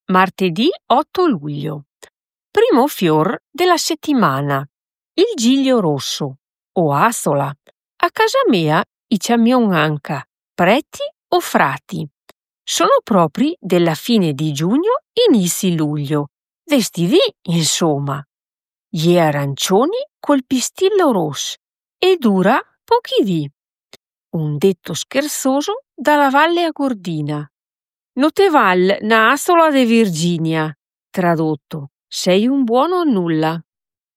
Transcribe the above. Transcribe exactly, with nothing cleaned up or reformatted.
Martedì otto luglio. Primo fior della settimana. Il giglio rosso o asola. A casa mia i camion anca, preti o frati. Sono propri della fine di giugno, inizi luglio. Vestiti, insomma. Gli arancioni col pistillo rosso e dura pochi dì. Un detto scherzoso dalla Valle Agordina. No te val na asola de Virginia. Tradotto, sei un buono a nulla.